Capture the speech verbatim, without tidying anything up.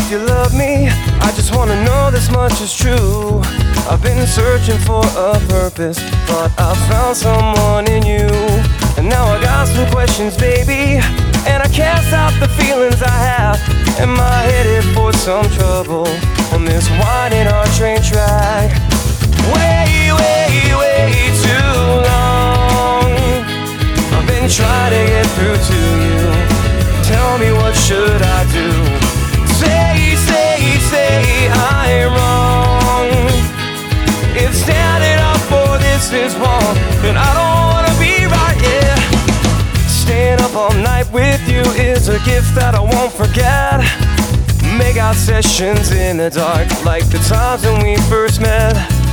if you love me. I just wanna know this much is true. I've been searching for a purpose, but I found someone in you. And now I got some questions, baby, and I can't stop the feelings I have. Am I headed for some trouble on this winding heart train track? Way, way, way too long I've been trying to get through to you. Tell me, what should I do? Say, say, say I'm wrong. If standing up for this is wrong, then I don't wanna be right, yeah. Staying up all night with you is a gift that I won't forget. Make out sessions in the dark, like the times when we first met.